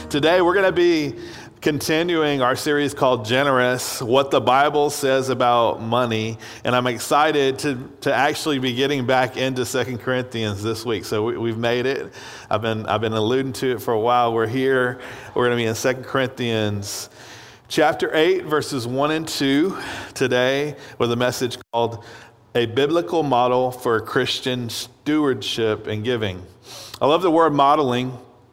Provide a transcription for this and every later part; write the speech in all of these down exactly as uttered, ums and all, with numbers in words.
Today we're going to be continuing our series called Generous, What the Bible Says About Money. And I'm excited to, to actually be getting back into Second Corinthians this week. So we, we've made it. I've been, I've been alluding to it for a while. We're here. We're going to be in Second Corinthians chapter eight, verses one and two today with a message called A Biblical Model for Christian Stewardship and Giving. I love the word modeling.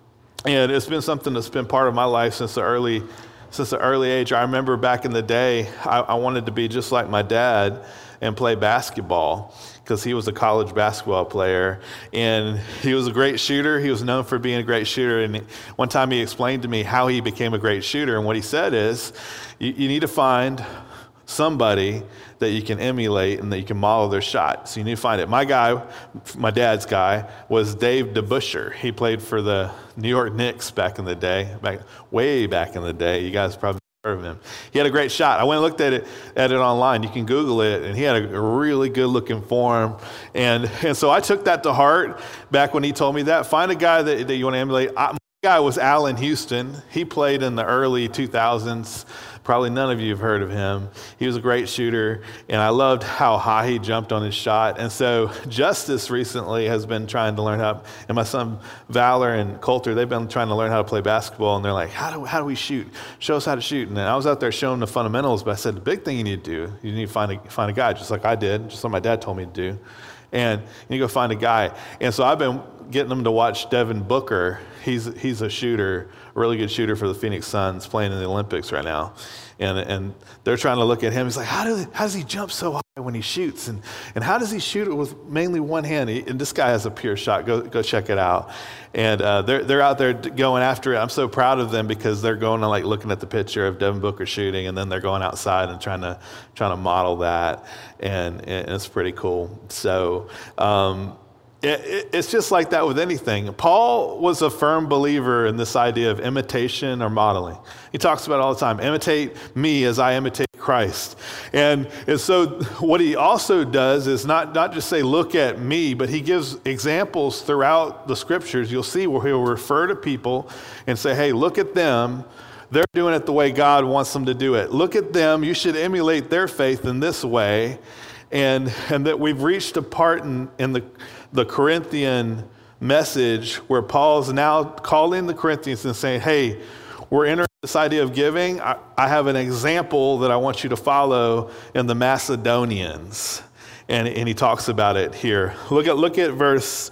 And it's been something that's been part of my life since the early, since the early age. I remember back in the day, I, I wanted to be just like my dad and play basketball because he was a college basketball player. And he was a great shooter. He was known for being a great shooter. And one time he explained to me how he became a great shooter. And what he said is, you, you need to find somebody that you can emulate and that you can model their shot. So you need to find it. My guy, my dad's guy, was Dave DeBusschere. He played for the New York Knicks back in the day, back way back in the day. You guys probably heard of him. He had a great shot. I went and looked at it at it online. You can Google it, and he had a really good looking form. And and so I took that to heart back when he told me that. Find a guy that, that you want to emulate. I, my guy was Allen Houston. He played in the early two thousands. Probably none of you have heard of him. He was a great shooter, and I loved how high he jumped on his shot. And so Justice recently has been trying to learn how, and my son Valor and Coulter, they've been trying to learn how to play basketball, and they're like, how do how do we shoot? Show us how to shoot. And I was out there showing the fundamentals, but I said, the big thing you need to do, you need to find a, find a guy, just like I did, just like my dad told me to do. And you need to go find a guy. And so I've been getting them to watch Devin Booker. He's he's a shooter, a really good shooter for the Phoenix Suns, playing in the Olympics right now. And and they're trying to look at him. He's like, how does how does he jump so high when he shoots? And and how does he shoot it with mainly one hand? He, and this guy has a pure shot. Go go check it out. And uh, they're they're out there going after it. I'm so proud of them because they're going and like looking at the picture of Devin Booker shooting, and then they're going outside and trying to trying to model that. And, and it's pretty cool. So. Um, It's just like that with anything. Paul was a firm believer in this idea of imitation or modeling. He talks about it all the time. Imitate me as I imitate Christ. And, and so what he also does is not, not just say, look at me, but he gives examples throughout the scriptures. You'll see where he'll refer to people and say, hey, look at them. They're doing it the way God wants them to do it. Look at them. You should emulate their faith in this way. And, and that we've reached a part in, in the the Corinthian message where Paul's now calling the Corinthians and saying, hey, we're entering this idea of giving. I, I have an example that I want you to follow in the Macedonians. And, and he talks about it here. Look at, look at verse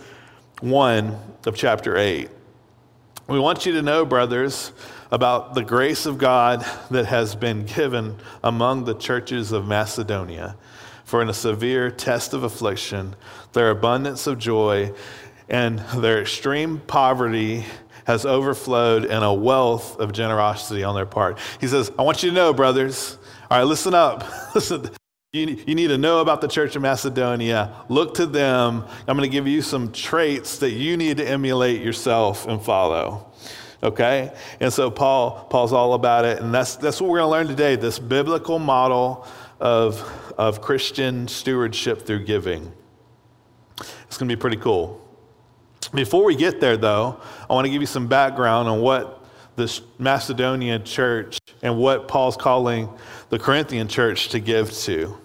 one of chapter eight. We want you to know, brothers, about the grace of God that has been given among the churches of Macedonia. For in a severe test of affliction, their abundance of joy and their extreme poverty has overflowed in a wealth of generosity on their part. He says, I want you to know, brothers, all right, listen up. Listen, you, you need to know about the church of Macedonia. Look to them. I'm going to give you some traits that you need to emulate yourself and follow. Okay? And so Paul, Paul's all about it. And that's, that's what we're going to learn today, this biblical model of, of Christian stewardship through giving. It's going to be pretty cool. Before we get there, though, I want to give you some background on what this Macedonian church and what Paul's calling the Corinthian church to give to.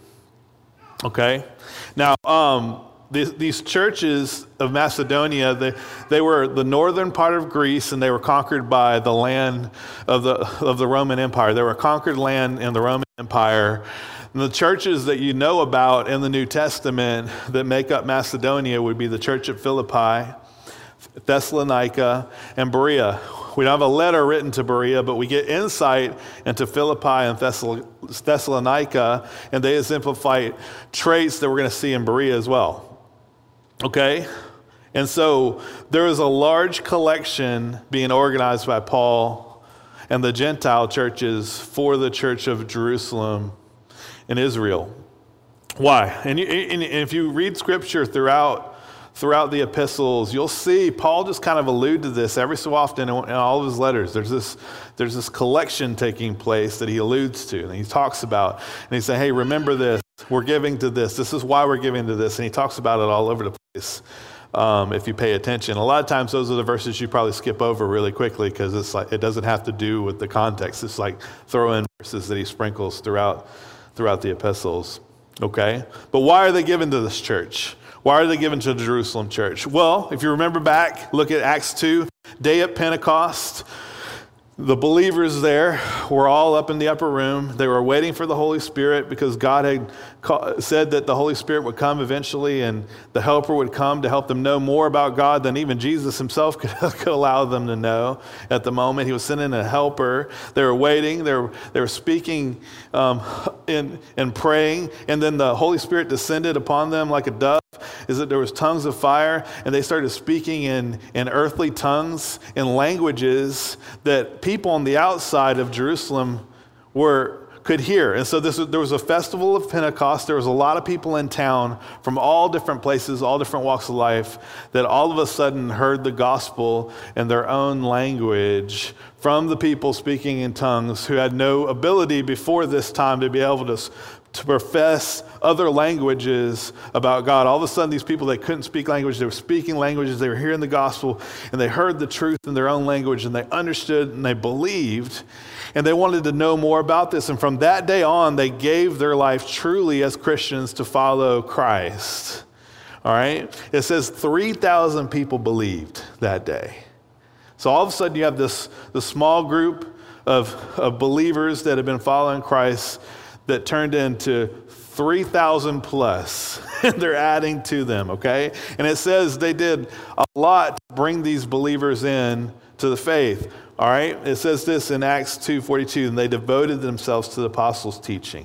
Okay? Now, um, these, these churches of Macedonia, they, they were the northern part of Greece, and they were conquered by the land of the, of the Roman Empire. They were a conquered land in the Roman Empire. And the churches that you know about in the New Testament that make up Macedonia would be the church at Philippi, Thessalonica, and Berea. We don't have a letter written to Berea, but we get insight into Philippi and Thessalonica, and they exemplify traits that we're going to see in Berea as well. Okay? And so there is a large collection being organized by Paul and the Gentile churches for the church of Jerusalem in Israel. Why? And, you, and if you read scripture throughout throughout the epistles, you'll see Paul just kind of allude to this every so often in, in all of his letters. There's this there's this collection taking place that he alludes to, and he talks about, and he says, hey, remember this, we're giving to this, this is why we're giving to this, and he talks about it all over the place. um, if you pay attention. A lot of times those are the verses you probably skip over really quickly because it's like it doesn't have to do with the context. It's like throw in verses that he sprinkles throughout throughout the epistles. Okay? But why are they given to this church? Why are they given to the Jerusalem church? Well, if you remember back, look at Acts two, day at Pentecost. The believers there were all up in the upper room. They were waiting for the Holy Spirit because God had said that the Holy Spirit would come eventually and the Helper would come to help them know more about God than even Jesus himself could, could allow them to know at the moment. He was sending a helper. They were waiting. They were, they were speaking um, and, and praying. And then the Holy Spirit descended upon them like a dove. Is that there was tongues of fire, and they started speaking in, in earthly tongues, in languages that people on the outside of Jerusalem were could hear. And so this was, there was a festival of Pentecost. There was a lot of people in town from all different places, all different walks of life, that all of a sudden heard the gospel in their own language from the people speaking in tongues who had no ability before this time to be able to to profess other languages about God. All of a sudden, these people that couldn't speak language, they were speaking languages, they were hearing the gospel, and they heard the truth in their own language, and they understood, and they believed, and they wanted to know more about this. And from that day on, they gave their life truly as Christians to follow Christ. All right? It says three thousand people believed that day. So all of a sudden, you have this, this small group of, of believers that have been following Christ that turned into three thousand plus, and they're adding to them, okay? And it says they did a lot to bring these believers in to the faith, all right? It says this in Acts two forty-two, and they devoted themselves to the apostles' teaching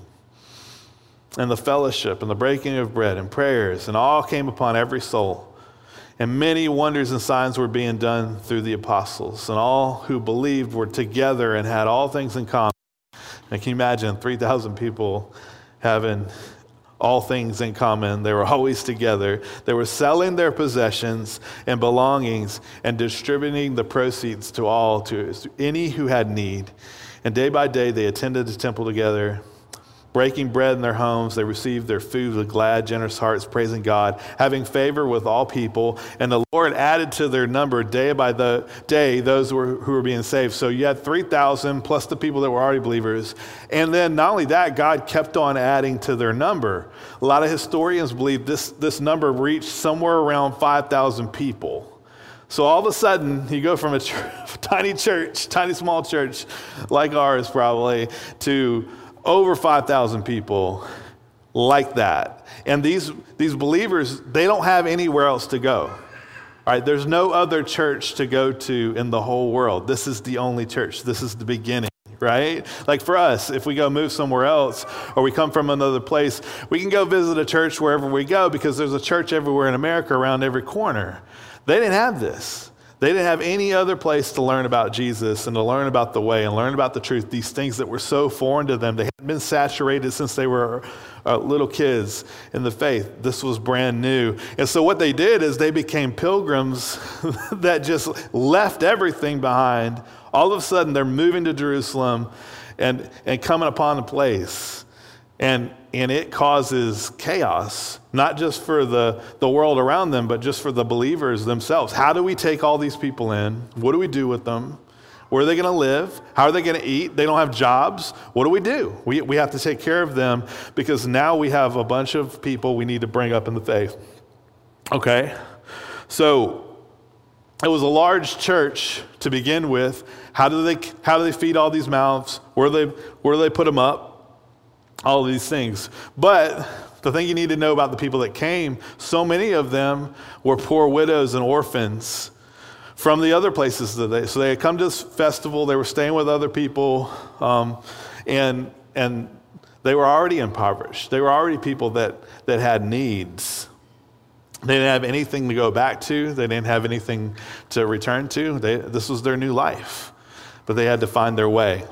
and the fellowship and the breaking of bread and prayers, and all came upon every soul. And many wonders and signs were being done through the apostles, and all who believed were together and had all things in common. And can you imagine three thousand people having all things in common? They were always together. They were selling their possessions and belongings and distributing the proceeds to all, to any who had need. And day by day, they attended the temple together, breaking bread in their homes. They received their food with glad, generous hearts, praising God, having favor with all people. And the Lord added to their number day by the day those who were, who were being saved. So you had three thousand plus the people that were already believers. And then not only that, God kept on adding to their number. A lot of historians believe this, this number reached somewhere around five thousand people. So all of a sudden, you go from a ch- tiny church, tiny small church like ours probably, to over five thousand people like that. And these, these believers, they don't have anywhere else to go. All right, there's no other church to go to in the whole world. This is the only church. This is the beginning, right? Like for us, if we go move somewhere else or we come from another place, we can go visit a church wherever we go because there's a church everywhere in America around every corner. They didn't have this. They didn't have any other place to learn about Jesus and to learn about the way and learn about the truth, these things that were so foreign to them. They hadn't been saturated since they were uh, little kids in the faith. This was brand new. And so what they did is they became pilgrims that just left everything behind. All of a sudden, they're moving to Jerusalem and, and coming upon a place. And and it causes chaos, not just for the, the world around them, but just for the believers themselves. How do we take all these people in? What do we do with them? Where are they going to live? How are they going to eat? They don't have jobs. What do we do? We, we have to take care of them because now we have a bunch of people we need to bring up in the faith. Okay? So it was a large church to begin with. How do they, how do they feed all these mouths? Where do they, where do they put them up? All of these things. But the thing you need to know about the people that came, so many of them were poor widows and orphans from the other places that they, so they had come to this festival, they were staying with other people, um, and and they were already impoverished. They were already people that, that had needs. They didn't have anything to go back to. They didn't have anything to return to. They, this was their new life, but they had to find their way.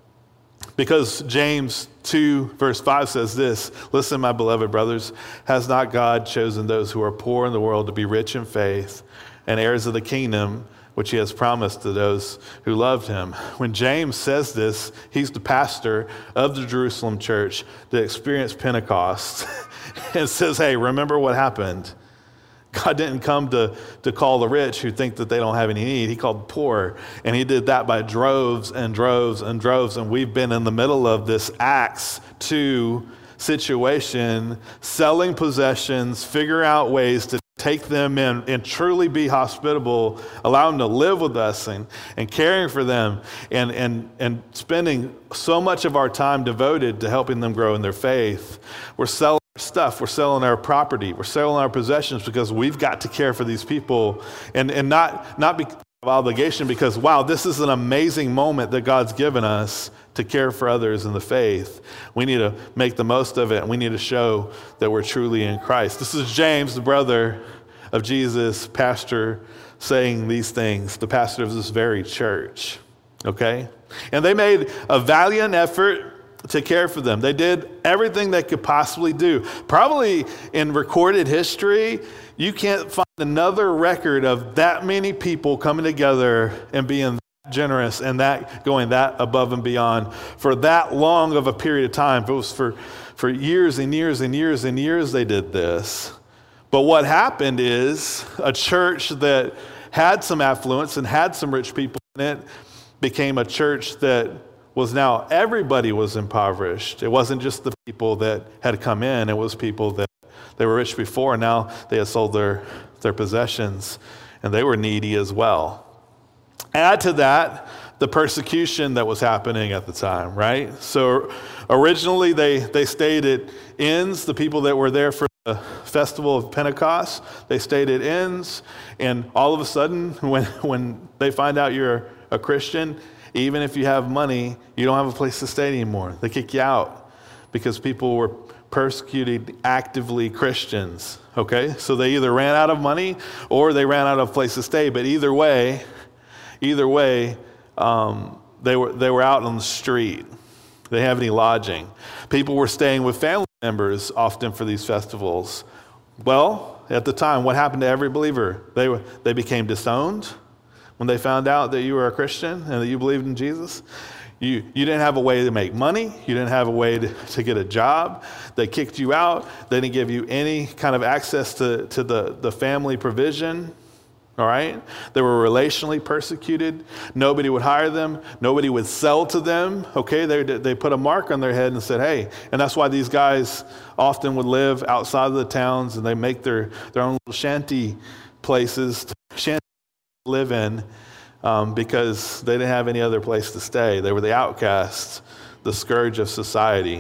Because James two verse five says this, listen, my beloved brothers, has not God chosen those who are poor in the world to be rich in faith and heirs of the kingdom, which he has promised to those who loved him? When James says this, he's the pastor of the Jerusalem church that experienced Pentecost and says, hey, remember what happened. God didn't come to, to call the rich who think that they don't have any need. He called the poor. And he did that by droves and droves and droves. And we've been in the middle of this Acts two situation, selling possessions, figure out ways to take them in and truly be hospitable, allow them to live with us and, and caring for them and, and, and spending so much of our time devoted to helping them grow in their faith. We're selling our stuff, we're selling our property, we're selling our possessions because we've got to care for these people and, and not, not because of obligation, because wow, this is an amazing moment that God's given us to care for others in the faith. We need to make the most of it, and we need to show that we're truly in Christ. This is James, the brother of Jesus, pastor, saying these things, the pastor of this very church, okay? And they made a valiant effort to care for them. They did everything they could possibly do. Probably in recorded history, you can't find another record of that many people coming together and being generous and that going that above and beyond for that long of a period of time. It was for, for years and years and years and years they did this. But what happened is a church that had some affluence and had some rich people in it became a church that was now everybody was impoverished. It wasn't just the people that had come in. It was people that they were rich before and now they had sold their, their possessions and they were needy as well. Add to that the persecution that was happening at the time, right? So originally they, they stayed at inns, the people that were there for the festival of Pentecost, they stayed at inns, and all of a sudden when, when they find out you're a Christian, even if you have money, you don't have a place to stay anymore. They kick you out because people were persecuting actively Christians, okay? So they either ran out of money or they ran out of place to stay, but either way, Either way, um, they were they were out on the street. They didn't have any lodging. People were staying with family members often for these festivals. Well, at the time, what happened to every believer? They were, they became disowned when they found out that you were a Christian and that you believed in Jesus. You you didn't have a way to make money. You didn't have a way to, to get a job. They kicked you out. They didn't give you any kind of access to, to the, the family provision. All right? They were relationally persecuted. Nobody would hire them. Nobody would sell to them. Okay? They they put a mark on their head and said, hey, and that's why these guys often would live outside of the towns and they make their, their own little shanty places to shanty live in um, because they didn't have any other place to stay. They were the outcasts, the scourge of society.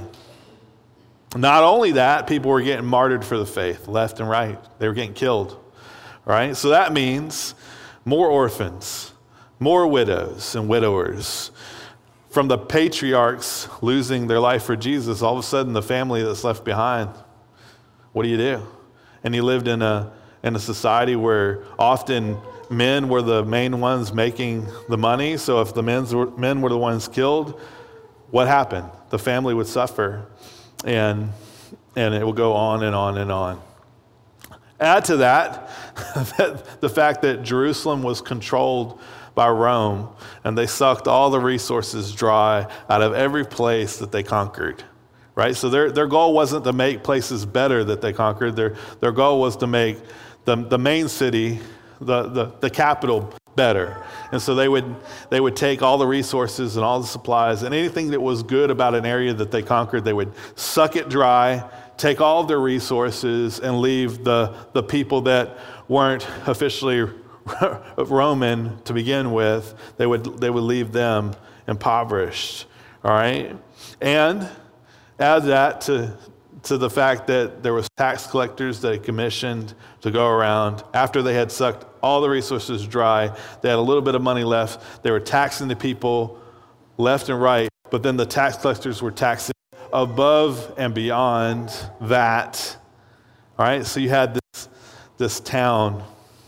Not only that, people were getting martyred for the faith, left and right. They were getting killed. Right? So that means more orphans, more widows and widowers. From the patriarchs losing their life for Jesus, all of a sudden the family that's left behind, what do you do? And he lived in a in a society where often men were the main ones making the money. So if the men's were, men were the ones killed, what happened? The family would suffer, and and it would go on and on and on. Add to that, that the fact that Jerusalem was controlled by Rome, and they sucked all the resources dry out of every place that they conquered, right? So their, their goal wasn't to make places better that they conquered. Their, their goal was to make the, the main city, the, the, the capital, better. And so they would they would take all the resources and all the supplies and anything that was good about an area that they conquered, they would suck it dry, take all of their resources and leave the, the people that weren't officially Roman to begin with, they would they would leave them impoverished. All right? And add that to to the fact that there was tax collectors that had commissioned to go around after they had sucked all the resources dry. They had a little bit of money left. They were taxing the people left and right, but then the tax collectors were taxing above and beyond that. All right, so you had this, this town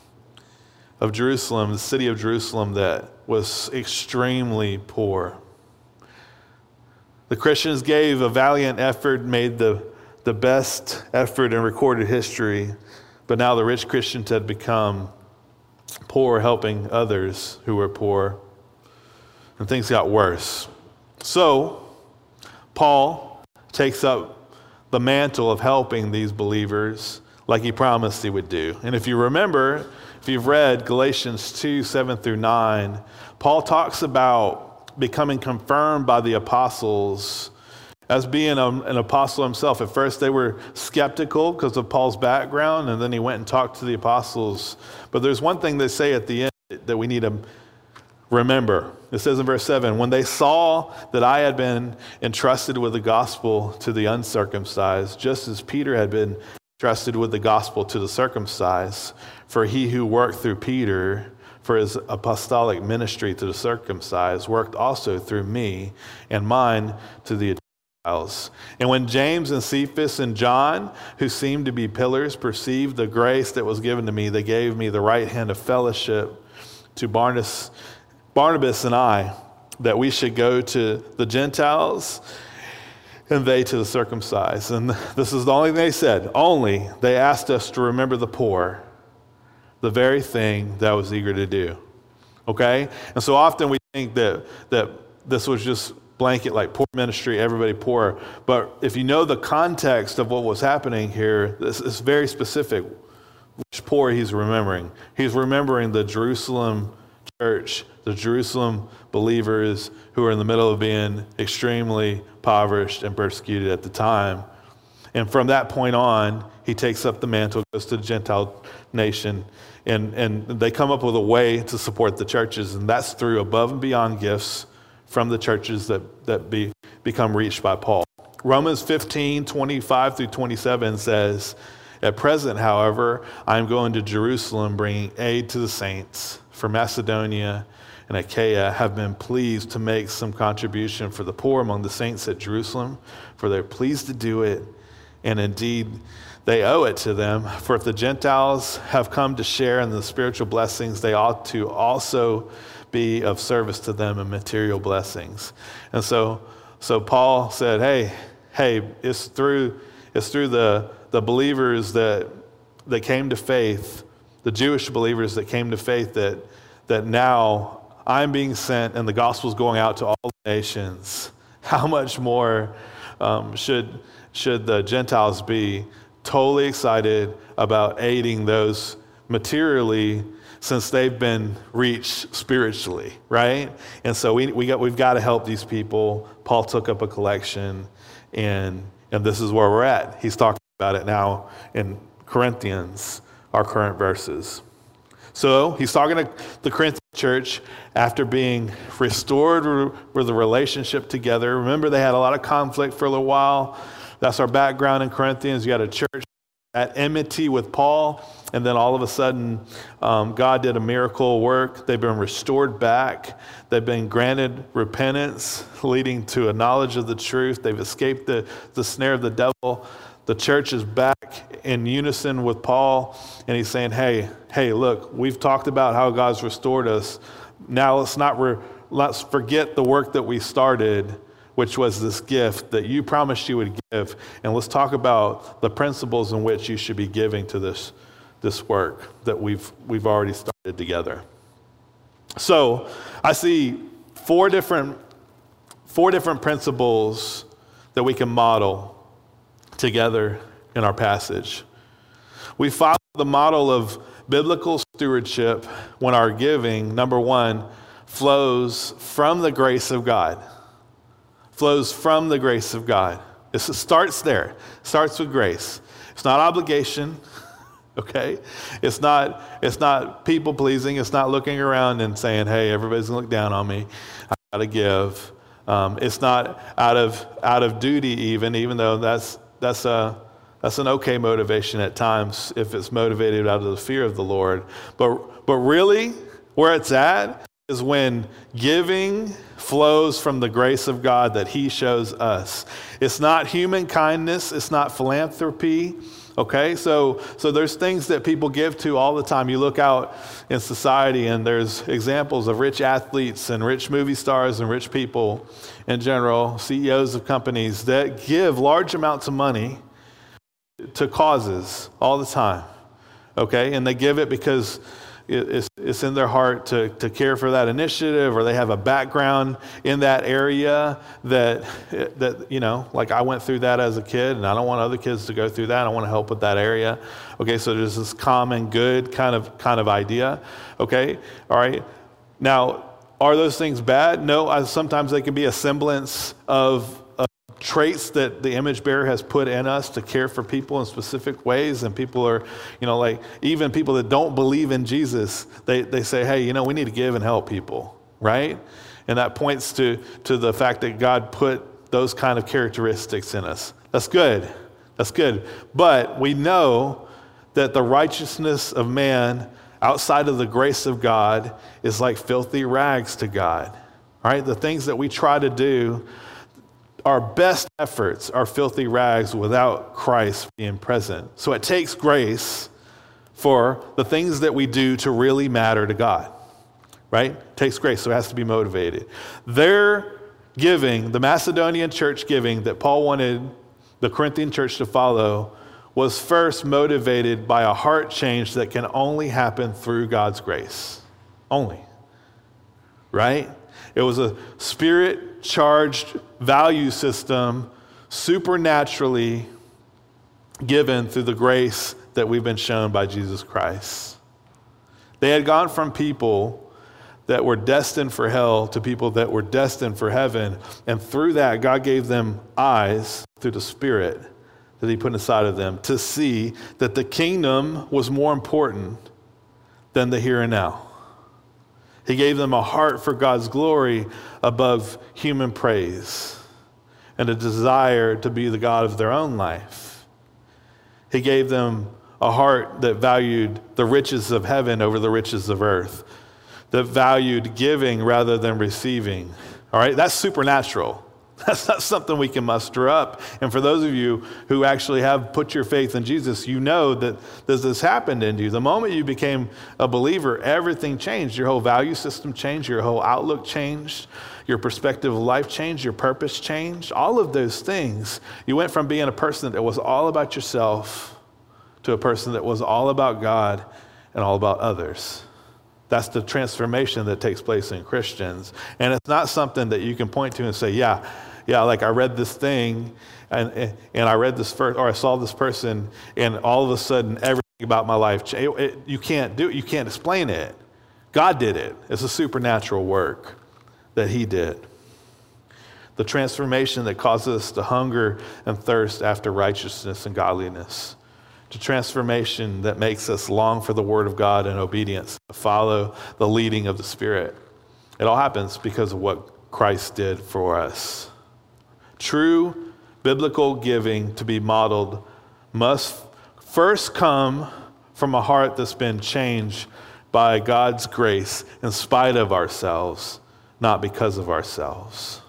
of Jerusalem, the city of Jerusalem, that was extremely poor. The Christians gave a valiant effort, made the, the best effort in recorded history, but now the rich Christians had become poor, helping others who were poor, and things got worse. So, Paul takes up the mantle of helping these believers, like he promised he would do. And if you remember, if you've read Galatians two, seven through nine, Paul talks about becoming confirmed by the apostles as being a, an apostle himself. At first they were skeptical because of Paul's background, and then he went and talked to the apostles. But there's one thing they say at the end that we need to remember. It says in verse seven, when they saw that I had been entrusted with the gospel to the uncircumcised, just as Peter had been entrusted with the gospel to the circumcised, for he who worked through Peter for his apostolic ministry to the circumcised worked also through me and mine to the And when James and Cephas and John, who seemed to be pillars, perceived the grace that was given to me, they gave me the right hand of fellowship to Barnabas, Barnabas and I, that we should go to the Gentiles and they to the circumcised. And this is the only thing they said. Only they asked us to remember the poor, the very thing that I was eager to do. Okay? And so often we think that that this was just blanket, like poor ministry, everybody poor. But if you know the context of what was happening here, this is very specific which poor he's remembering. He's remembering the Jerusalem church, the Jerusalem believers who are in the middle of being extremely impoverished and persecuted at the time. And from that point on, he takes up the mantle, goes to the Gentile nation, and, and they come up with a way to support the churches, and that's through above and beyond gifts from the churches that, that be, become reached by Paul. Romans fifteen, twenty-five through twenty-seven says, at present, however, I am going to Jerusalem, bringing aid to the saints. For Macedonia and Achaia have been pleased to make some contribution for the poor among the saints at Jerusalem, for they're pleased to do it, and indeed they owe it to them. For if the Gentiles have come to share in the spiritual blessings, they ought to also be of service to them in material blessings. And so so Paul said, hey, hey, it's through it's through the, the believers that that came to faith, the Jewish believers that came to faith, that that now I'm being sent and the gospel's going out to all the nations. How much more um, should should the Gentiles be totally excited about aiding those materially, since they've been reached spiritually, right? And so we we got we've got to help these people. Paul took up a collection, and and this is where we're at. He's talking about it now in Corinthians, our current verses. So he's talking to the Corinthian church after being restored with the relationship together. Remember, they had a lot of conflict for a little while. That's our background in Corinthians. You got a church at enmity with Paul, and then all of a sudden, um, God did a miracle work. They've been restored back. They've been granted repentance, leading to a knowledge of the truth. They've escaped the, the snare of the devil. The church is back in unison with Paul, and he's saying, hey, hey, look, we've talked about how God's restored us. Now let's not re- let's forget the work that we started, which was this gift that you promised you would give, and let's talk about the principles in which you should be giving to this, this work that we've we've already started together. So I see four different four different principles that we can model together in our passage. We follow the model of biblical stewardship when our giving, number one, flows from the grace of God. Flows from the grace of God. It starts there. It starts with grace. It's not obligation, okay? It's not, it's not people pleasing. It's not looking around and saying, hey, everybody's gonna look down on me. I gotta give. Um, it's not out of out of duty even, even though that's that's a that's an okay motivation at times if it's motivated out of the fear of the Lord. But but really, where it's at is when giving flows from the grace of God that he shows us. It's not human kindness. It's not philanthropy. Okay, so so there's things that people give to all the time. You look out in society and there's examples of rich athletes and rich movie stars and rich people in general, C E Os of companies that give large amounts of money to causes all the time. Okay, and they give it because it's, it's in their heart to, to care for that initiative, or they have a background in that area that, that, you know, like I went through that as a kid, and I don't want other kids to go through that. I want to help with that area. Okay, so there's this common good kind of kind of idea. Okay, all right. Now, are those things bad? No, I, sometimes they can be a semblance of traits that the image bearer has put in us to care for people in specific ways. And people are, you know, like even people that don't believe in Jesus, they, they say, hey, you know, we need to give and help people, right? And that points to, to the fact that God put those kind of characteristics in us. That's good. That's good. But we know that the righteousness of man outside of the grace of God is like filthy rags to God, all right? The things that we try to do, our best efforts are filthy rags without Christ being present. So it takes grace for the things that we do to really matter to God, right? It takes grace, so it has to be motivated. Their giving, the Macedonian church giving that Paul wanted the Corinthian church to follow, was first motivated by a heart change that can only happen through God's grace. Only. Right? It was a spirit-charged value system supernaturally given through the grace that we've been shown by Jesus Christ. They had gone from people that were destined for hell to people that were destined for heaven. And through that, God gave them eyes through the Spirit that he put inside of them to see that the kingdom was more important than the here and now. He gave them a heart for God's glory above human praise and a desire to be the God of their own life. He gave them a heart that valued the riches of heaven over the riches of earth, that valued giving rather than receiving. All right, that's supernatural. That's not something we can muster up. And for those of you who actually have put your faith in Jesus, you know that this has happened in you. The moment you became a believer, everything changed. Your whole value system changed. Your whole outlook changed. Your perspective of life changed. Your purpose changed. All of those things. You went from being a person that was all about yourself to a person that was all about God and all about others. That's the transformation that takes place in Christians. And it's not something that you can point to and say, yeah, yeah, like I read this thing and and I read this first, or I saw this person, and all of a sudden everything about my life changed. It, you can't do it. You can't explain it. God did it. It's a supernatural work that he did. The transformation that causes us to hunger and thirst after righteousness and godliness. The transformation that makes us long for the word of God and obedience, to follow the leading of the Spirit. It all happens because of what Christ did for us. True biblical giving to be modeled must first come from a heart that's been changed by God's grace in spite of ourselves, not because of ourselves.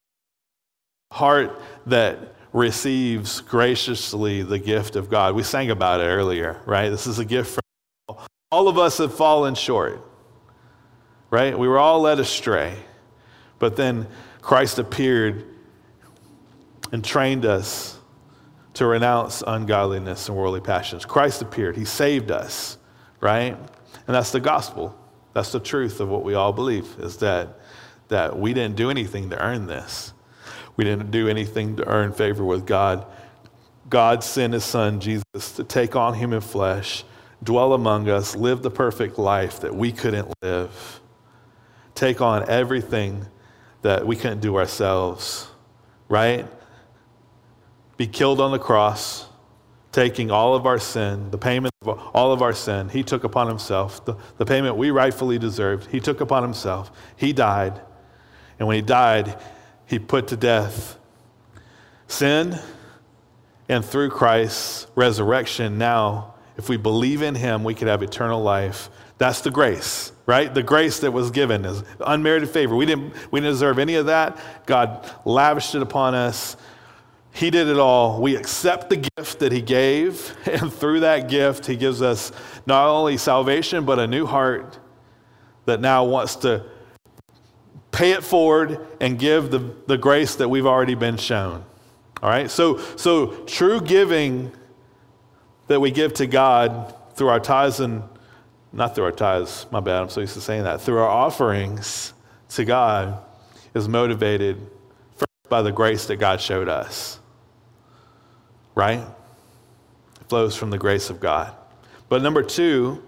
Heart that receives graciously the gift of God. We sang about it earlier, right? This is a gift from all. All of us have fallen short, right? We were all led astray, but then Christ appeared and trained us to renounce ungodliness and worldly passions. Christ appeared. He saved us, right? And that's the gospel. That's the truth of what we all believe, is that, that we didn't do anything to earn this. We didn't do anything to earn favor with God. God sent his son, Jesus, to take on human flesh, dwell among us, live the perfect life that we couldn't live, take on everything that we couldn't do ourselves, right? Be killed on the cross, taking all of our sin, the payment of all of our sin. He took upon himself the, the payment we rightfully deserved. He took upon himself. He died. And when he died, he put to death sin, and through Christ's resurrection, now, if we believe in him, we could have eternal life. That's the grace, right? The grace that was given is unmerited favor. We didn't, we didn't deserve any of that. God lavished it upon us. He did it all. We accept the gift that he gave, and through that gift, he gives us not only salvation, but a new heart that now wants to pay it forward and give the, the grace that we've already been shown. All right? So, so true giving that we give to God through our tithes and not through our tithes, my bad, I'm so used to saying that, through our offerings to God is motivated first by the grace that God showed us, right? It flows from the grace of God. But number two,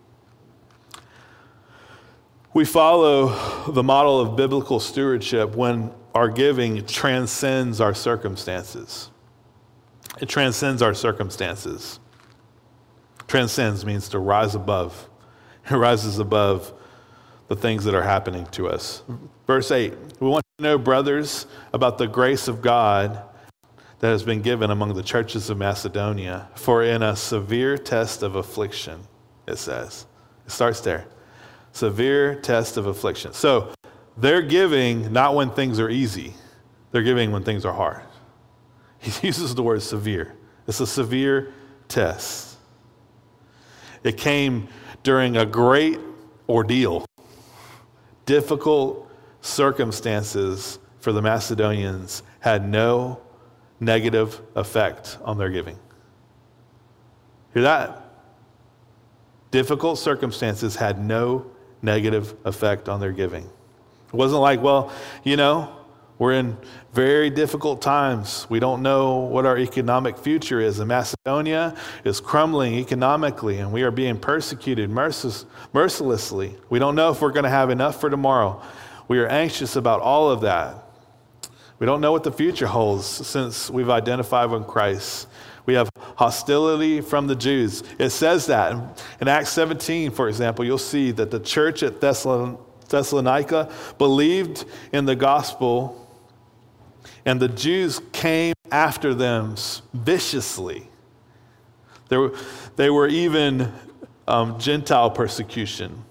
we follow the model of biblical stewardship when our giving transcends our circumstances. It transcends our circumstances. Transcends means to rise above. It rises above the things that are happening to us. Verse eight, we want to know, brothers, about the grace of God that has been given among the churches of Macedonia. For in a severe test of affliction, it says. It starts there. Severe test of affliction. So they're giving not when things are easy. They're giving when things are hard. He uses the word severe. It's a severe test. It came during a great ordeal, difficult circumstances for the Macedonians had no negative effect on their giving. Hear that? Difficult circumstances had no negative effect on their giving. It wasn't like, well, you know, we're in very difficult times. We don't know what our economic future is. And Macedonia is crumbling economically, and we are being persecuted mercil- mercilessly. We don't know if we're going to have enough for tomorrow. We are anxious about all of that. We don't know what the future holds since we've identified with Christ. We have hostility from the Jews. It says that. In Acts seventeen, for example, you'll see that the church at Thessalon- Thessalonica believed in the gospel, and the Jews came after them viciously. There were, they were even um, Gentile persecution.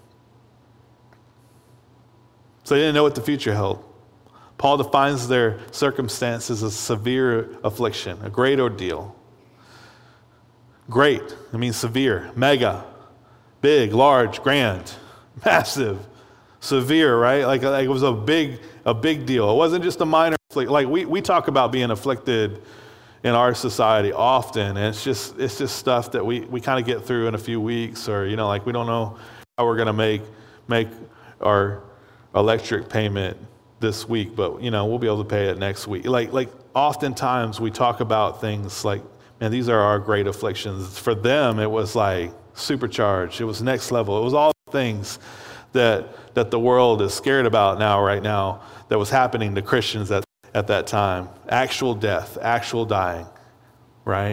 So they didn't know what the future held. Paul defines their circumstances as severe affliction, a great ordeal. Great, it means severe, mega, big, large, grand, massive, severe, right? Like, like it was a big, a big deal. It wasn't just a minor affliction. Like we, we talk about being afflicted in our society often, and it's just it's just stuff that we, we kind of get through in a few weeks, or you know, like we don't know how we're gonna make make our electric payment this week, but you know, we'll be able to pay it next week. Like like oftentimes we talk about things like, man, these are our great afflictions. For them, it was like supercharged. It was next level. It was all the things that that the world is scared about now, right now, that was happening to Christians at, at that time. Actual death, actual dying, right?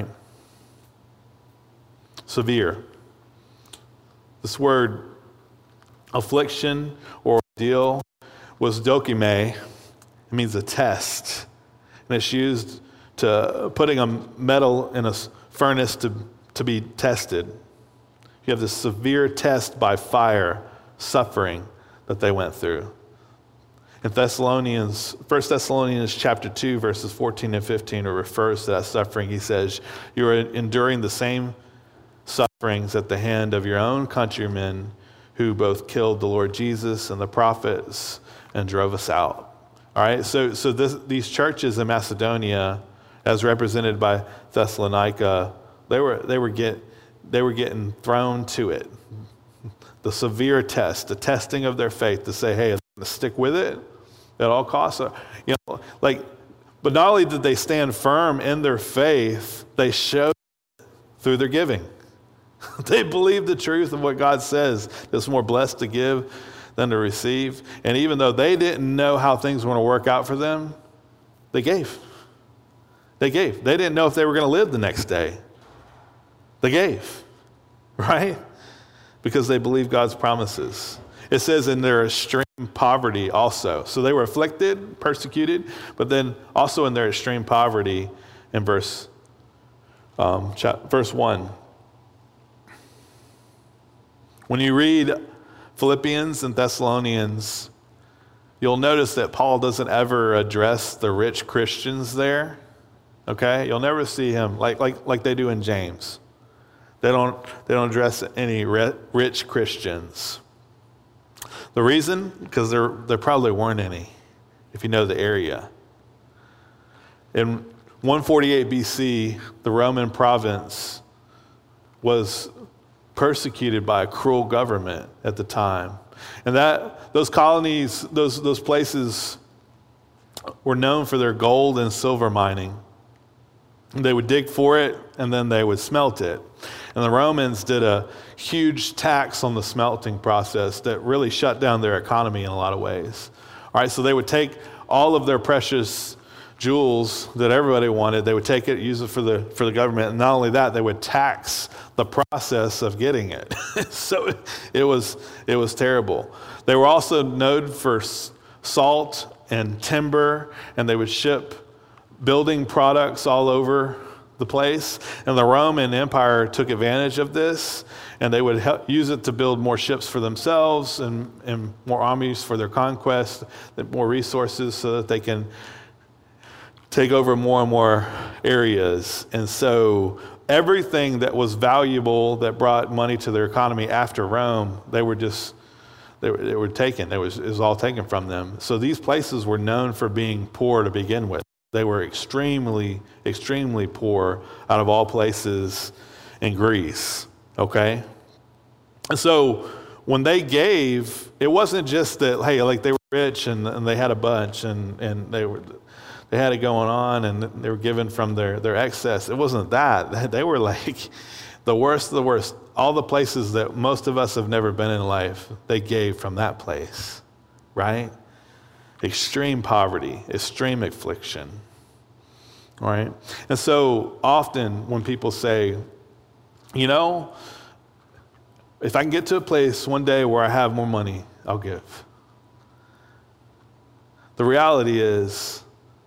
Severe. This word affliction or ordeal was dokime. It means a test. And it's used to putting a metal in a furnace to, to be tested. You have this severe test by fire, suffering that they went through. In Thessalonians, First Thessalonians chapter two, verses fourteen and fifteen, it refers to that suffering. He says, you are enduring the same sufferings at the hand of your own countrymen who both killed the Lord Jesus and the prophets and drove us out. All right, so so this, these churches in Macedonia, as represented by Thessalonica, they were they were get they were getting thrown to it. The severe test, the testing of their faith, to say, hey, I'm going to stick with it at all costs. You know, like, but not only did they stand firm in their faith, they showed it through their giving. They believed the truth of what God says. It's more blessed to give than to receive. And even though they didn't know how things were going to work out for them, they gave. They gave. They didn't know if they were going to live the next day. They gave, right? Because they believed God's promises. It says in their extreme poverty also. So they were afflicted, persecuted, but then also in their extreme poverty in verse, um, verse one. When you read Philippians and Thessalonians, you'll notice that Paul doesn't ever address the rich Christians there. Okay? You'll never see him like like like they do in James. They don't they don't address any rich Christians. The reason? Because there there probably weren't any, if you know the area. In one forty-eight B C, the Roman province was persecuted by a cruel government at the time. And that those colonies, those, those places were known for their gold and silver mining. They would dig for it, and then they would smelt it. And the Romans did a huge tax on the smelting process that really shut down their economy in a lot of ways. All right, so they would take all of their precious jewels that everybody wanted, they would take it, use it for the for the government, and not only that, they would tax the process of getting it. So it, it was it was terrible. They were also known for salt and timber, and they would ship building products all over the place. And the Roman Empire took advantage of this, and they would help, use it to build more ships for themselves and, and more armies for their conquest, more resources so that they can take over more and more areas. And so everything that was valuable that brought money to their economy after Rome, they were just, they were, they were taken. It was, it was all taken from them. So these places were known for being poor to begin with. They were extremely, extremely poor out of all places in Greece, okay? And so when they gave, it wasn't just that, hey, like they were rich and, and they had a bunch and, and they were... They had it going on, and they were given from their, their excess. It wasn't that. They were like the worst of the worst. All the places that most of us have never been in life, they gave from that place, right? Extreme poverty, extreme affliction, all right? And so often when people say, you know, if I can get to a place one day where I have more money, I'll give. The reality is,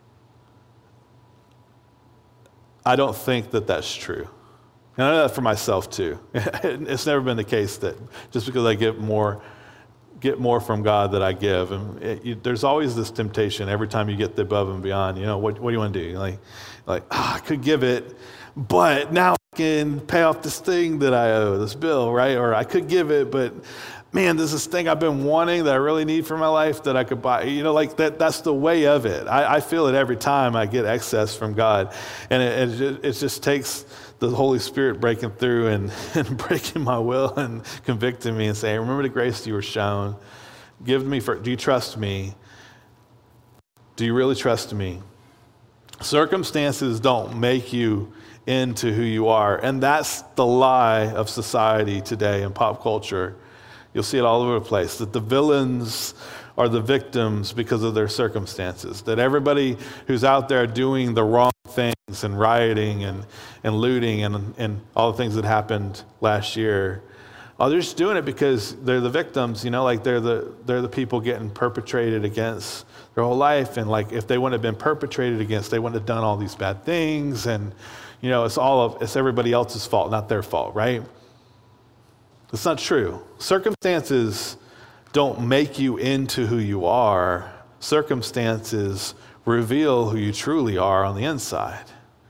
I don't think that that's true. And I know that for myself too. It's never been the case that just because I get more, get more from God that I give. And it, you, there's always this temptation every time you get the above and beyond. You know, what, what do you want to do? Like, like oh, I could give it, but now I can pay off this thing that I owe, this bill, right? Or I could give it, but man, there's this thing I've been wanting that I really need for my life that I could buy. You know, like that, that's the way of it. I, I feel it every time I get excess from God. And it, it, just, it just takes the Holy Spirit breaking through and, and breaking my will and convicting me and saying, remember the grace you were shown. Give me for, do you trust me? Do you really trust me? Circumstances don't make you into who you are. And that's the lie of society today in pop culture. You'll see it all over the place, that the villains are the victims because of their circumstances, that everybody who's out there doing the wrong things and rioting and, and looting and, and all the things that happened last year, oh, they're just doing it because they're the victims, you know, like they're the they're the people getting perpetrated against their whole life. And like if they wouldn't have been perpetrated against, they wouldn't have done all these bad things. And, you know, it's all of, it's everybody else's fault, not their fault, right? It's not true. Circumstances don't make you into who you are. Circumstances reveal who you truly are on the inside.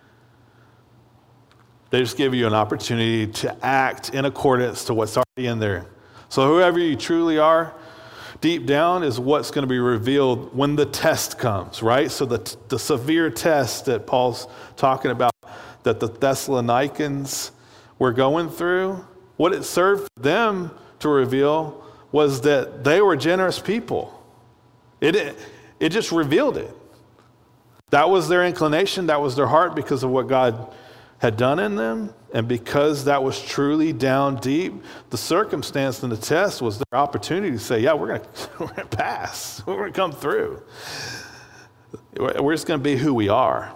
They just give you an opportunity to act in accordance to what's already in there. So whoever you truly are, deep down is what's going to be revealed when the test comes, right? So the, the severe test that Paul's talking about that the Thessalonians were going through, what it served for them to reveal was that they were generous people. It, it just revealed it. That was their inclination. That was their heart because of what God had done in them. And because that was truly down deep, the circumstance and the test was their opportunity to say, yeah, we're going we're to pass. We're going to come through. We're just going to be who we are.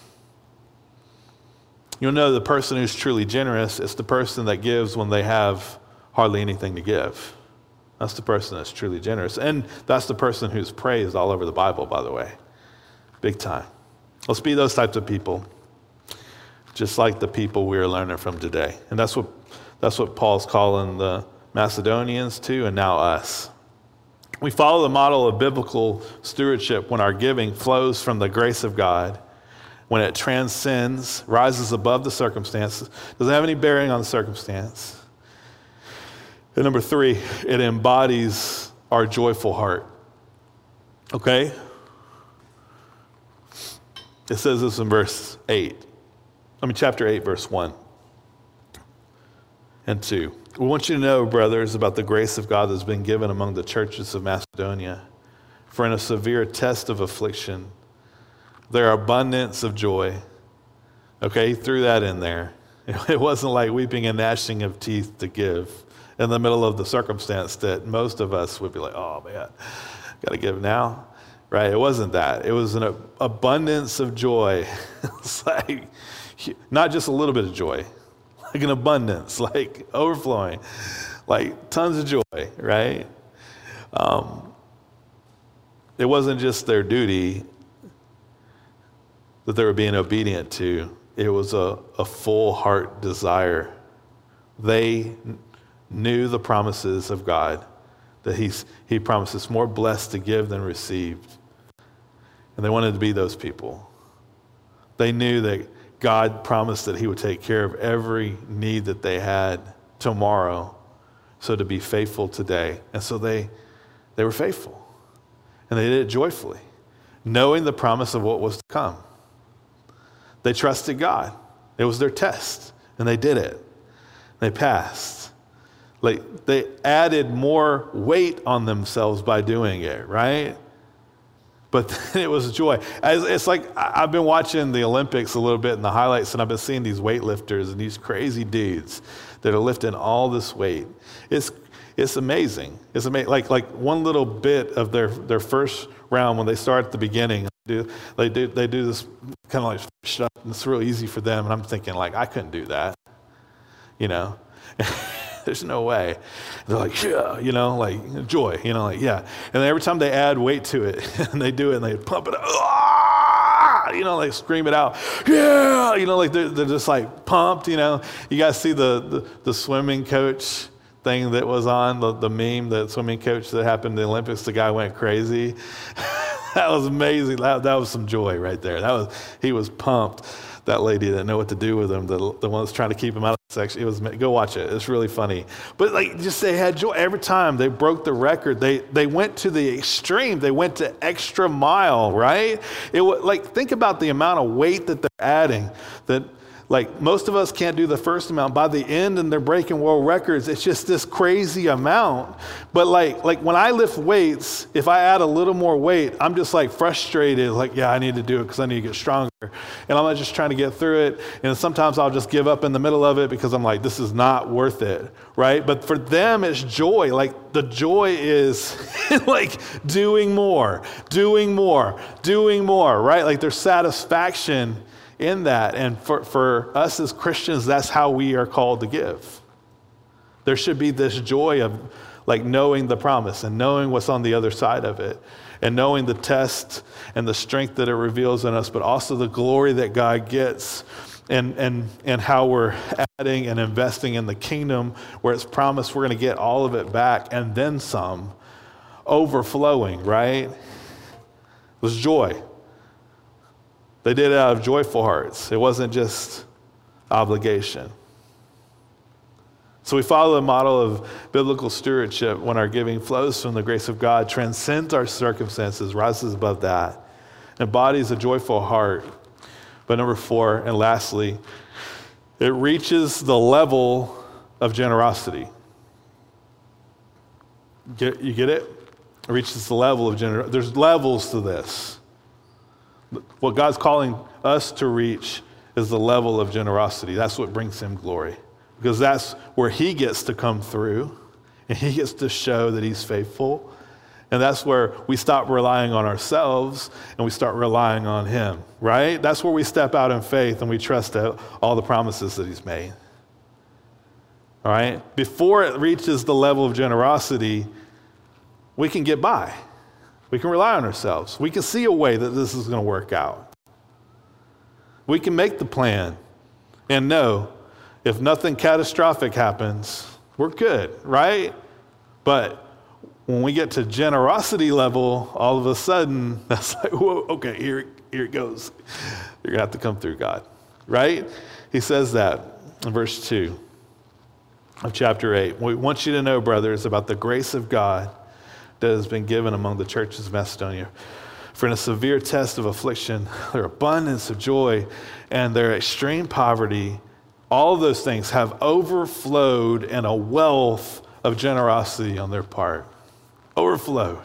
You'll know the person who's truly generous is the person that gives when they have hardly anything to give. That's the person that's truly generous. And that's the person who's praised all over the Bible, by the way. Big time. Let's be those types of people, just like the people we are learning from today. And that's what that's what Paul's calling the Macedonians to, and now us. We follow the model of biblical stewardship when our giving flows from the grace of God, when it transcends, rises above the circumstances, doesn't have any bearing on the circumstance. And number three, it embodies our joyful heart. Okay? It says this in verse eight. I mean, chapter eight, verse one. and two. We want you to know, brothers, about the grace of God that's been given among the churches of Macedonia. For in a severe test of affliction, their abundance of joy. Okay, he threw that in there. It wasn't like weeping and gnashing of teeth to give in the middle of the circumstance that most of us would be like, oh man, got to give now, right? It wasn't that. It was an abundance of joy. It's like not just a little bit of joy, like an abundance, like overflowing, like tons of joy, right? Um, it wasn't just their duty that they were being obedient to. It was a, a full heart desire. They knew the promises of God, that he's, he promises more blessed to give than received. And they wanted to be those people. They knew that God promised that he would take care of every need that they had tomorrow, so to be faithful today. And so they, they were faithful. And they did it joyfully, knowing the promise of what was to come. They trusted God. It was their test, and they did it. They passed. Like they added more weight on themselves by doing it, right? But then it was joy. It's like I've been watching the Olympics a little bit in the highlights, and I've been seeing these weightlifters and these crazy dudes that are lifting all this weight. It's it's amazing. It's amazing. Like like one little bit of their their first round when they start at the beginning. Do, they do they do this kind of like shut up, and it's real easy for them, and I'm thinking like I couldn't do that, you know. There's no way. They're like, yeah, you know, like joy, you know, like yeah. And then every time they add weight to it, and they do it, and they pump it up, ah! You know, like scream it out, yeah, you know, like they're, they're just like pumped, you know. You guys see the the, the swimming coach thing that was on the, the meme, the swimming coach that happened in the Olympics. The guy went crazy. That was amazing. That, that was some joy right there. That was he was pumped. That lady didn't know what to do with him. The the one that's trying to keep him out of the section. It was go watch it. It's really funny. But like just they had joy every time they broke the record. They they went to the extreme. They went to extra mile. Right? It was like think about the amount of weight that they're adding. That. Like most of us can't do the first amount. By the end, and they're breaking world records. It's just this crazy amount. But like, like when I lift weights, if I add a little more weight, I'm just like frustrated. Like, yeah, I need to do it because I need to get stronger. And I'm not just trying to get through it. And sometimes I'll just give up in the middle of it because I'm like, this is not worth it, right? But for them, it's joy. Like the joy is like doing more, doing more, doing more, right? Like there's satisfaction in that. And for, for us as Christians, that's how we are called to give. There should be this joy of like knowing the promise and knowing what's on the other side of it and knowing the test and the strength that it reveals in us, but also the glory that God gets and, and, and how we're adding and investing in the kingdom where it's promised we're going to get all of it back and then some, overflowing, right? It was joy. They did it out of joyful hearts. It wasn't just obligation. So we follow the model of biblical stewardship when our giving flows from the grace of God, transcends our circumstances, rises above that, embodies a joyful heart. But number four, and lastly, it reaches the level of generosity. Get, you get it? It reaches the level of generosity. There's levels to this. What God's calling us to reach is the level of generosity. That's what brings him glory. Because that's where he gets to come through and he gets to show that he's faithful. And that's where we stop relying on ourselves and we start relying on him, right? That's where we step out in faith and we trust all the promises that he's made. All right? Before it reaches the level of generosity, we can get by. We can rely on ourselves. We can see a way that this is going to work out. We can make the plan and know if nothing catastrophic happens, we're good, right? But when we get to generosity level, all of a sudden, that's like, whoa, okay, here, here it goes. You're going to have to come through, God, right? He says that in verse two of chapter eight. We want you to know, brothers, about the grace of God that has been given among the churches of Macedonia. For in a severe test of affliction, their abundance of joy and their extreme poverty all of those things have overflowed in a wealth of generosity on their part. Overflowed.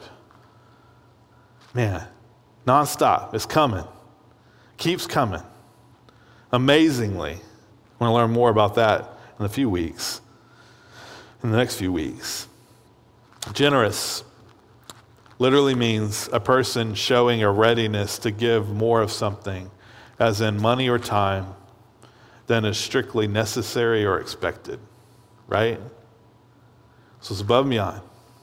Man, nonstop. It's coming. Keeps coming. Amazingly. I'm going to learn more about that in a few weeks. In the next few weeks. Generous literally means a person showing a readiness to give more of something, as in money or time, than is strictly necessary or expected. Right? So it's above and beyond.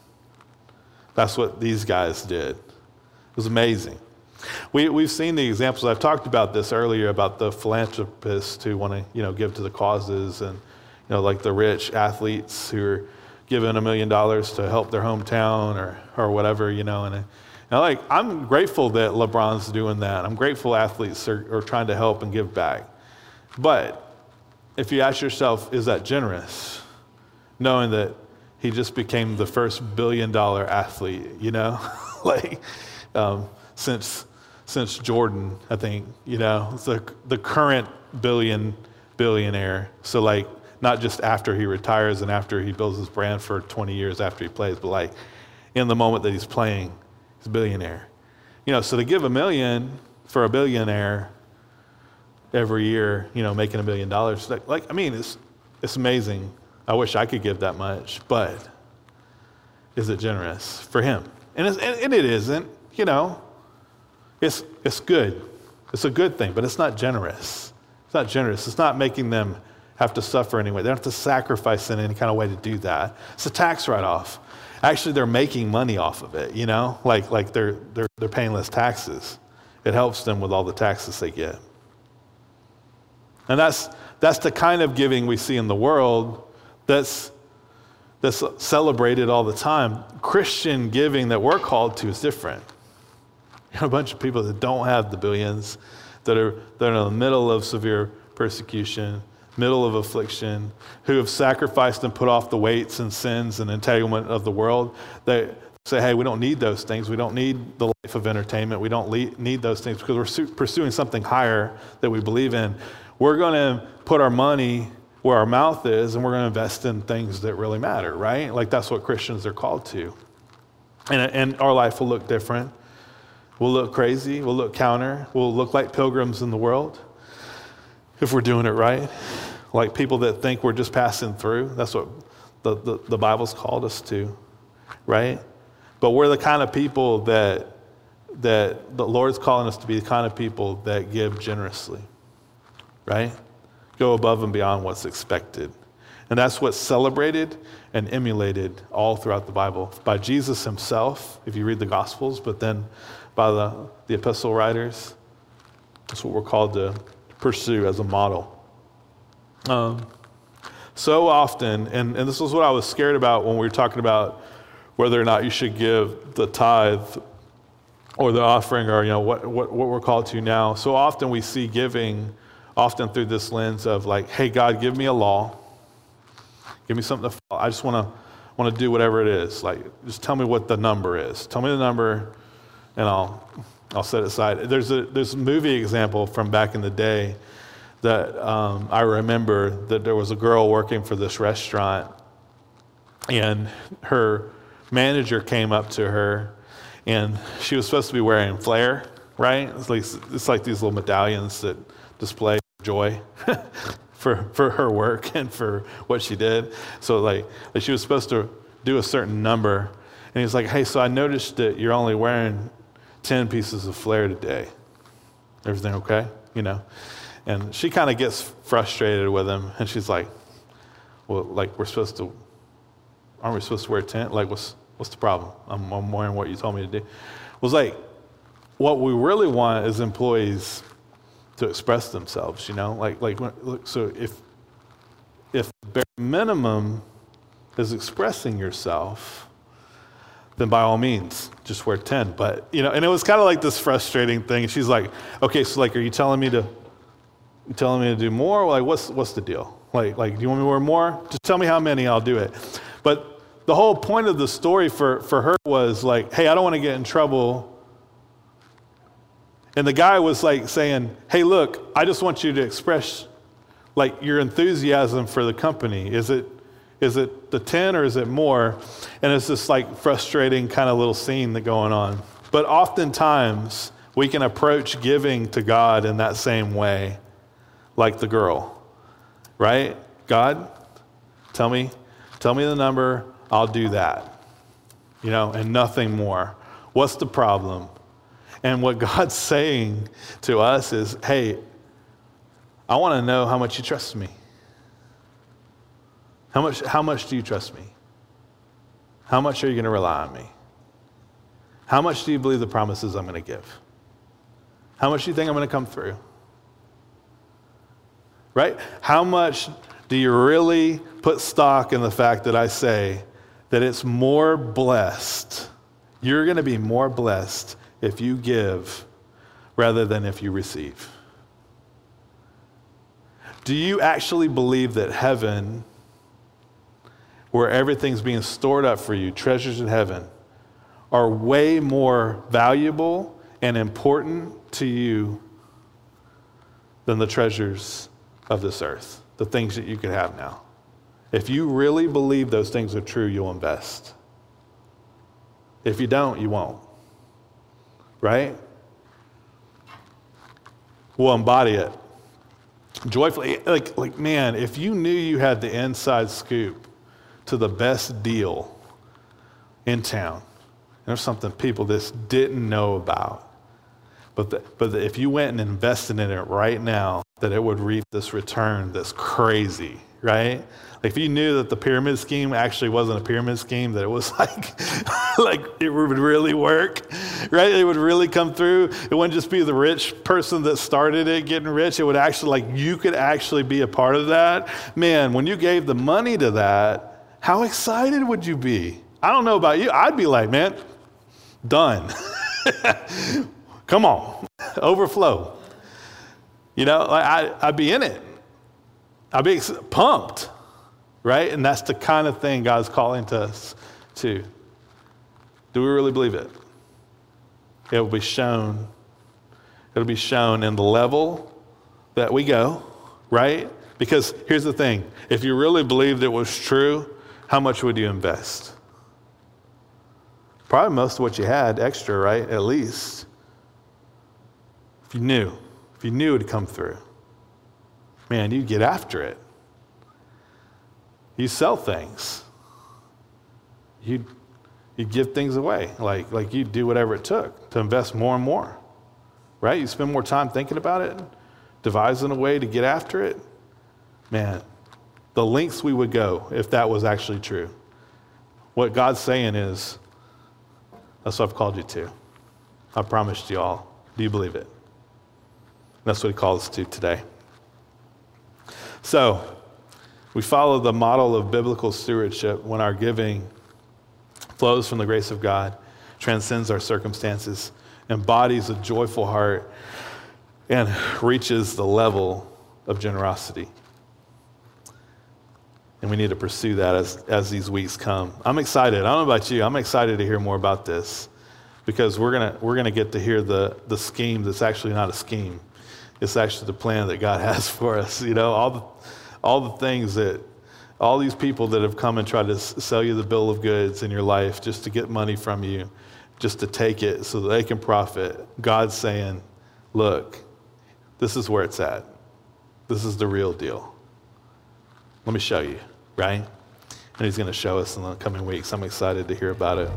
That's what these guys did. It was amazing. We, we've seen the examples. I've talked about this earlier about the philanthropists who want to, you know, give to the causes, and, you know, like the rich athletes who are giving a million dollars to help their hometown or or whatever, you know. And, and like, I'm grateful that LeBron's doing that. I'm grateful athletes are, are trying to help and give back. But if you ask yourself, is that generous? Knowing that he just became the first billion dollar athlete, you know, like um, since since Jordan, I think, you know, the the current billion billionaire. So like not just after he retires and after he builds his brand for twenty years after he plays, but like in the moment that he's playing, he's a billionaire. You know, so to give a million for a billionaire every year, you know, making a million dollars, like, like I mean, it's it's amazing. I wish I could give that much, but is it generous for him? And, it's, and it isn't, you know. It's it's good. It's a good thing, but it's not generous. It's not generous. It's not making them have to suffer anyway. They don't have to sacrifice in any kind of way to do that. It's a tax write-off. Actually, they're making money off of it, you know, like like they're they're they're paying less taxes. It helps them with all the taxes they get. And that's that's the kind of giving we see in the world that's that's celebrated all the time. Christian giving that we're called to is different. You know, a bunch of people that don't have the billions, that are that are in the middle of severe persecution, middle of affliction, who have sacrificed and put off the weights and sins and entanglement of the world. They say, hey, we don't need those things. We don't need the life of entertainment. We don't le- need those things because we're su- pursuing something higher that we believe in. We're going to put our money where our mouth is, and we're going to invest in things that really matter, right? Like that's what Christians are called to. And, and our life will look different. We'll look crazy. We'll look counter. We'll look like pilgrims in the world if we're doing it right. Like people that think we're just passing through. That's what the, the, the Bible's called us to, right? But we're the kind of people that that the Lord's calling us to be the kind of people that give generously, right? Go above and beyond what's expected. And that's what's celebrated and emulated all throughout the Bible by Jesus himself, if you read the Gospels, but then by the, the epistle writers. That's what we're called to pursue as a model. Um, so often, and, and this is what I was scared about when we were talking about whether or not you should give the tithe or the offering, or you know what, what, what we're called to now. So often we see giving often through this lens of like, hey, God, give me a law. Give me something to follow. I just want to want to do whatever it is. Like, just tell me what the number is. Tell me the number, and I'll I'll set it aside. There's a there's a movie example from back in the day that um, I remember that there was a girl working for this restaurant, and her manager came up to her, and she was supposed to be wearing flair, right? It's like it's like these little medallions that display joy for for her work and for what she did. So like, like she was supposed to do a certain number, and he's like, hey, so I noticed that you're only wearing ten pieces of flair today. Everything okay? You know? And she kind of gets frustrated with him, and she's like, well, like we're supposed to, aren't we supposed to wear ten? Like what's what's the problem? I'm, I'm wearing what you told me to do. It was like, what we really want is employees to express themselves, you know, like like so if if bare minimum is expressing yourself, then by all means just wear ten. But you know, and it was kind of like this frustrating thing. And she's like, okay, so like, are you telling me to you telling me to do more? Like, what's what's the deal? Like like, do you want me to wear more? Just tell me how many, I'll do it. But the whole point of the story for for her was like, hey, I don't want to get in trouble. And the guy was like saying, hey, look, I just want you to express Like your enthusiasm for the company. Is it is it the ten or is it more? And it's this like frustrating kind of little scene that going on. But oftentimes we can approach giving to God in that same way, like the girl, right? God, tell me, tell me the number, I'll do that, you know, and nothing more. What's the problem? And what God's saying to us is, hey, I want to know how much you trust me. How much, how much do you trust me? How much are you going to rely on me? How much do you believe the promises I'm going to give? How much do you think I'm going to come through? Right? How much do you really put stock in the fact that I say that it's more blessed? You're going to be more blessed if you give rather than if you receive. Do you actually believe that heaven, where everything's being stored up for you, treasures in heaven, are way more valuable and important to you than the treasures of this earth, the things that you could have now? If you really believe those things are true, you'll invest. If you don't, you won't. Right? We'll embody it joyfully. Like, like, man, if you knew you had the inside scoop to the best deal in town, there's something people just didn't know about. But the, but the, if you went and invested in it right now, that it would reap this return that's crazy, right? Like if you knew that the pyramid scheme actually wasn't a pyramid scheme, that it was like, like it would really work, right? It would really come through. It wouldn't just be the rich person that started it getting rich. It would actually, like, you could actually be a part of that. Man, when you gave the money to that, how excited would you be? I don't know about you. I'd be like, man, done. Come on, overflow. You know, like I, I'd be in it. I'd be pumped, right? And that's the kind of thing God's calling to us to. Do we really believe it? It will be shown. It'll be shown in the level that we go, right? Because here's the thing. If you really believed it was true, how much would you invest? Probably most of what you had extra, right? At least. If you knew. If you knew it would come through. Man, you get after it. You sell things. You you give things away. Like, like you do whatever it took to invest more and more. Right? You spend more time thinking about it, devising a way to get after it. Man, the lengths we would go if that was actually true. What God's saying is, that's what I've called you to. I promised you all. Do you believe it? That's what he calls us to today. So, we follow the model of biblical stewardship when our giving flows from the grace of God, transcends our circumstances, embodies a joyful heart, and reaches the level of generosity. And we need to pursue that as, as these weeks come. I'm excited. I don't know about you. I'm excited to hear more about this because we're gonna we're gonna get to hear the the scheme that's actually not a scheme. It's actually the plan that God has for us. You know, all the all the things that all these people that have come and tried to sell you the bill of goods in your life just to get money from you, just to take it so that they can profit. God's saying, look, this is where it's at. This is the real deal. Let me show you, right? And he's going to show us in the coming weeks. I'm excited to hear about it.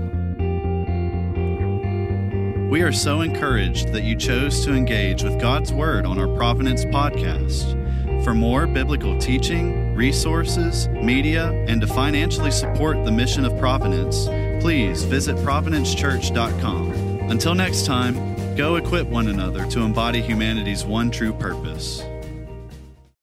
We are so encouraged that you chose to engage with God's Word on our Providence podcast. For more biblical teaching, resources, media, and to financially support the mission of Providence, please visit providence church dot com. Until next time, go equip one another to embody humanity's one true purpose.